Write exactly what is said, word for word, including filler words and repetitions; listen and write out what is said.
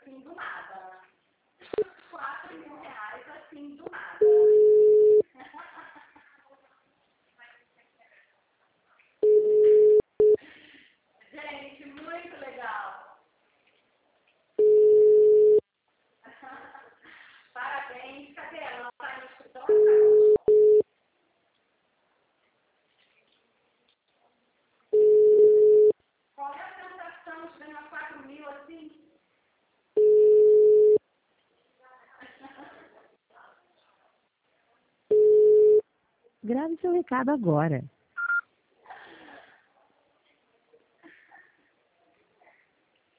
assim do nada. quatro mil reais assim do nada. Gente, muito legal. Parabéns. Cadê ela? Tá no escritório? Qual é a sensação de ganhar quatro mil assim? Grave seu recado agora.